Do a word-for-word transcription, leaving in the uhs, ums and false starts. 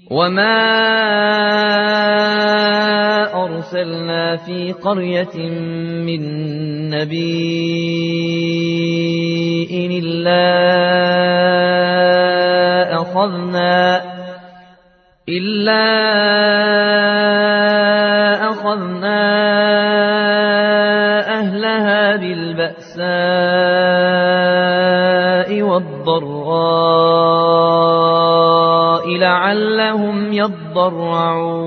وما أرسلنا في قرية من نبي إلا أخذنا إلا أخذنا أهلها بالبأساء والضراء لعلهم يضرعون